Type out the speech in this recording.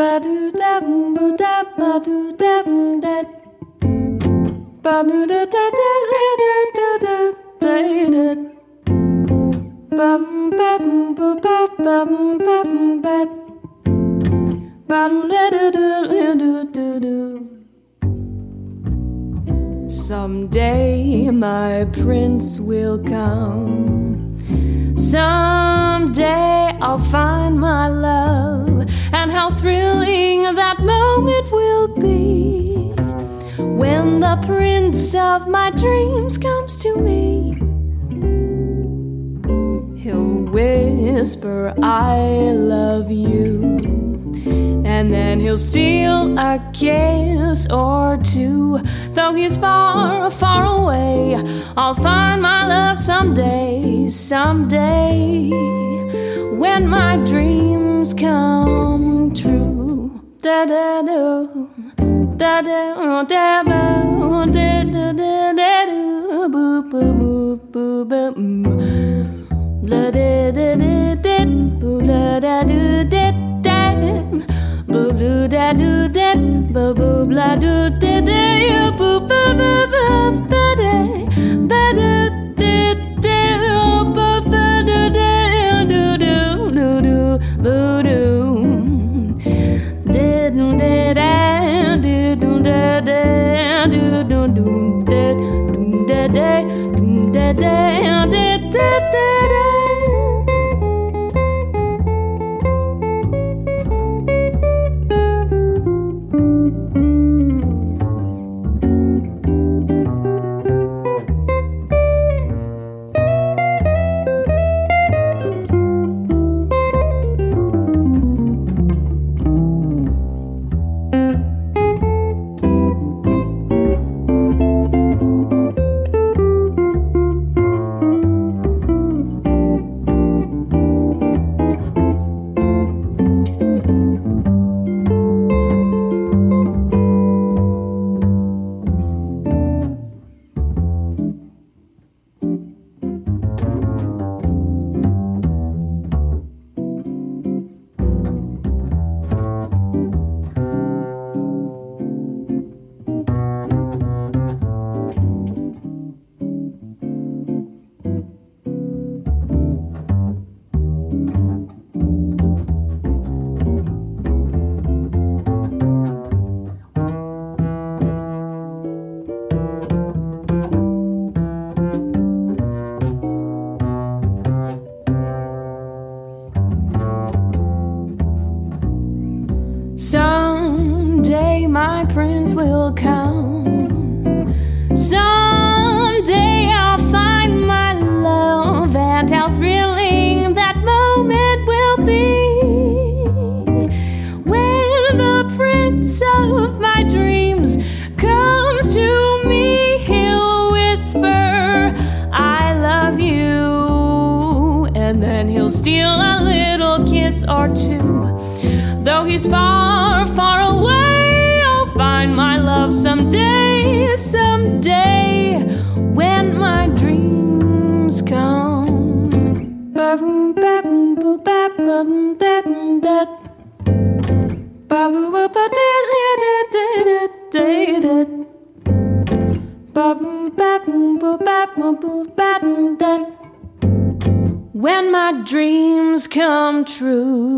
Someday my prince will come. Someday I'll find my love, and how thrilling that moment will be when the prince of my dreams comes to me. He'll whisper, I love you, and then he'll steal a kiss or two. Though he's far, far away, I'll find my love someday, someday, when my dreams come true. Da da do, da da da da da da da da boo boo boo boo boo. La da da da da, boo la da do da da. Boo boo da do da, boo boo la do da da, boo boo boo boo ba da ba da da da, boo ba da da do do do do boo do. Da do da da do do da da do do do da do da da do da da da da da. Someday my prince will come. Someday I'll find my love, and how thrilling that moment will be when the prince of my dreams comes to me. He'll whisper, I love you, and then he'll steal a little kiss or two. Though he's far, far away, I'll find my love someday, someday, when my dreams come. Ba-boom, ba-boom, ba-boom, ba-boom, da-da. Ba-boom, ba-da-da-da-da-da-da. Ba-boom, ba-boom, ba-boom, ba-boom, da. When my dreams come true.